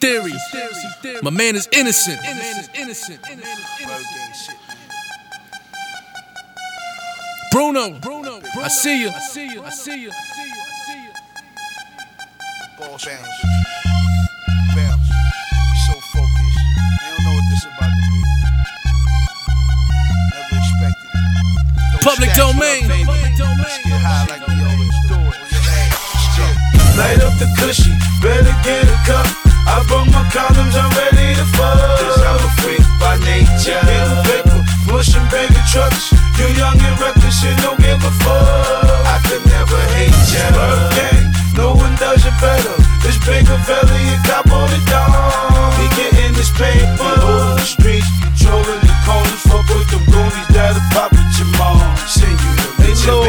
Theory. My man is innocent. Bruno, I see you. Boss bounce. Bounce. You so focused. They don't know what this about to be. Never expected it. Don't Public stack domain. Up, baby. Let's get high like we always do. Light up the cushy, better get a cup. I brought my condoms, I'm ready to fuck. Cause I'm a freak by nature. Getting paper, pushing bigger trucks. You young and reckless, you don't give a fuck. I could never hate ya. Gang, no one does it better. This bigger fella, you cop on the dog. He getting this paper. Over the streets, controlling the corners. Fuck with them goonies that'll pop at your mom. Send you to Hey, little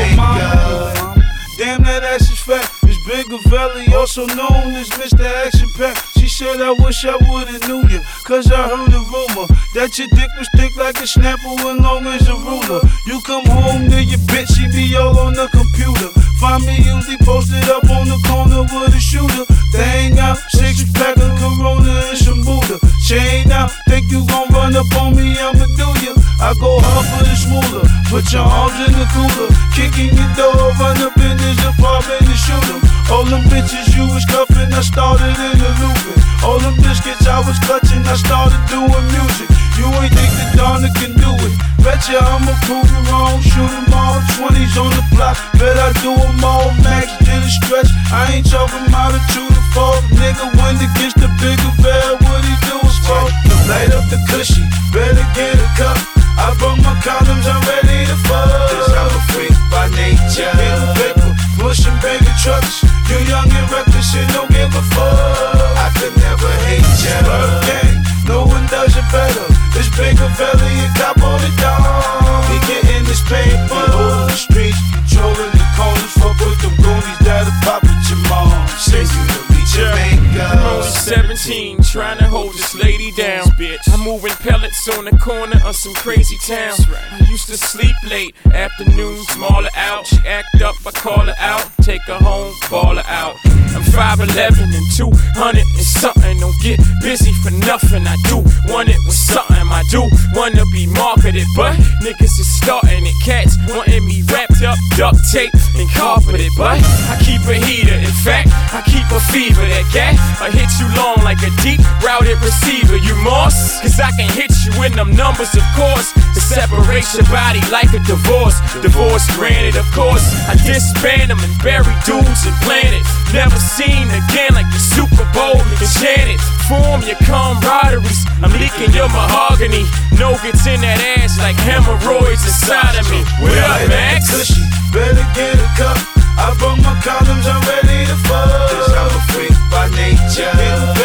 mama. Damn, that ass is fat. This bigger valley, also known as Mr. Action Pack. She said, I wish I would've knew you, cause I heard a rumor that your dick was thick like a snapper and long as a ruler. You come home to your bitch, she be all on the computer. Find me usually posted up on the corner with a shooter. They hang out, 6-pack of Corona and some Buddha. Chain out, think you gon' run up on me, I'ma do ya. I go hard for the smoother, put your arms in the cooler. Kicking your door, run up in this apartment and shoot 'em. All them bitches you was cuffing, I started in the looping. All them biscuits I was clutching, I started doing music. You ain't think the Donna can do it. Betcha I'ma prove you wrong, shoot 'em all. 20s on the block, bet I do 'em all. Max did a stretch, I ain't talking about a 2 to 4. Nigga went against the bigger bell, what he do is fall. Light up the cushy, better get a cup. I brought my condoms, I'm ready to fuck. Cause I'm a freak by nature. Getting paper, pushing bigger trucks. You young and reckless, you don't give a fuck. I could never hate ya. Gang, no one does it better. This bigger fella, you cop on the dog. He getting this paper. Over the streets, controlling the corners. Fuck with them goonies that'll pop at your mom. Send you to meet your maker. I'm only 17, trying to hold this lady down. I'm moving pellets on the corner of some crazy town. I used to sleep late, afternoons, maul her out. She act up, I call her out, take her home, ball her out. I'm 5'11" and 200 and something. Don't get busy for nothing. I do want it with something. I do wanna be marketed, but niggas is starting it. Cats wanting me wrapped up, duct tape and carpeted, but I keep a heater. In fact, I keep a fever. That gat, I hit you long like a deep routed receiver. You moss, cause I can hit you in them numbers, of course. To separate your body like a divorce. Divorce granted, of course. I disband them and bury dudes and planet. Never seen again like the Super Bowl enchanted. Form your camaraderies, I'm leaking your mahogany. No gets in that ass like hemorrhoids inside of me. What up, Max? Cushy, better get a cup. I brought my condoms, I'm ready to fuck. Cause I'm a freak by nature. Getting